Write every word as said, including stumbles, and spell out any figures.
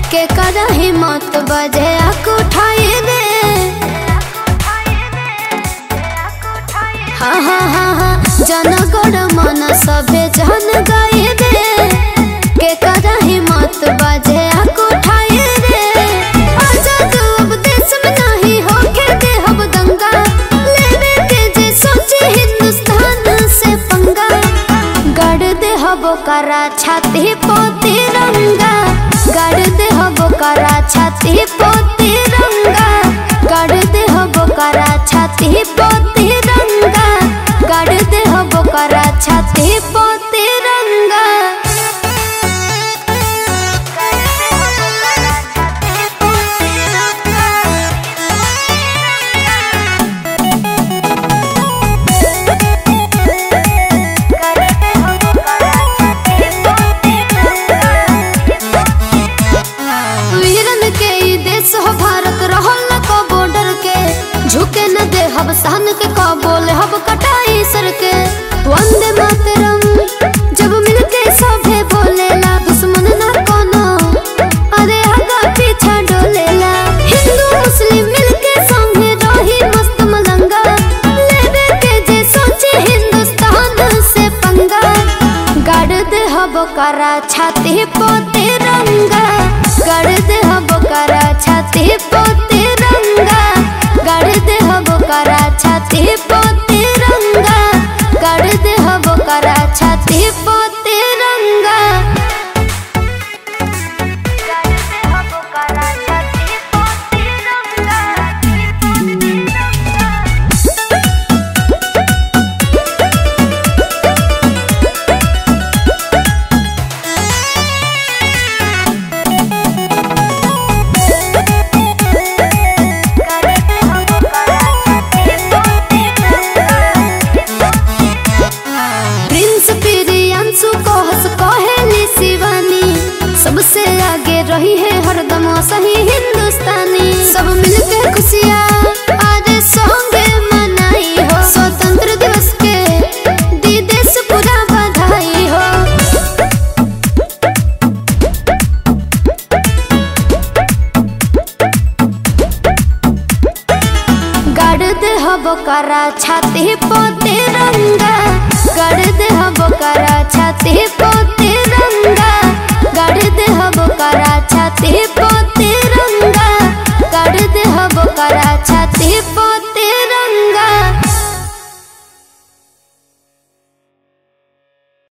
के करा हिम्मत बजे आँख उठाए दे। हाँ हाँ हाँ हाँ जन गण मन सभे जन गाए दे। के करा हिम्मत बजे आँख उठाए दे। आजाद अब देश में नहीं होके दे अब दंगा। लेवे के जे सोचे हिंदुस्तान से पंगा। गड़ दे हबो करा छाती पो तिरंगा। गड़ दे हबो करा छाती पो तिरंगा। गड़ दे हबो करा छाती पो तिरंगा। गड़ दे हबो करा छाती पो तिरंगा। भारत रहल न को बॉर्डर के झुके न दे हब सहन के को बोले हब कटाई सर के। वंदे मातरम जब मिलके सभे बोलेला दुश्मन ना कोनो अरे आगा पीछा डोलेला। हिंदू मुस्लिम मिलके संगे रही मस्त मलंगा। लेवे के जे सोचे हिंदुस्तान से पंगा। गाड़ दे हब करा छाती पो तिरंगा। गाड़ दे हब करा छाती पो तिरंगा। गाड़ दे हब करा छाती पो तिरंगा। गाड़ दे हब करा छाती पो तिरंगा। सबसे आगे रही है हरदम सही हिंदुस्तानी। सब मिलके खुशियाँ आज संगे मनाई हो। स्वतंत्र दिवस के दी देश पूरा बधाई हो। गाड़ दे हब करा छाती पो तिरंगा। गाड़ दे हब करा छाती पो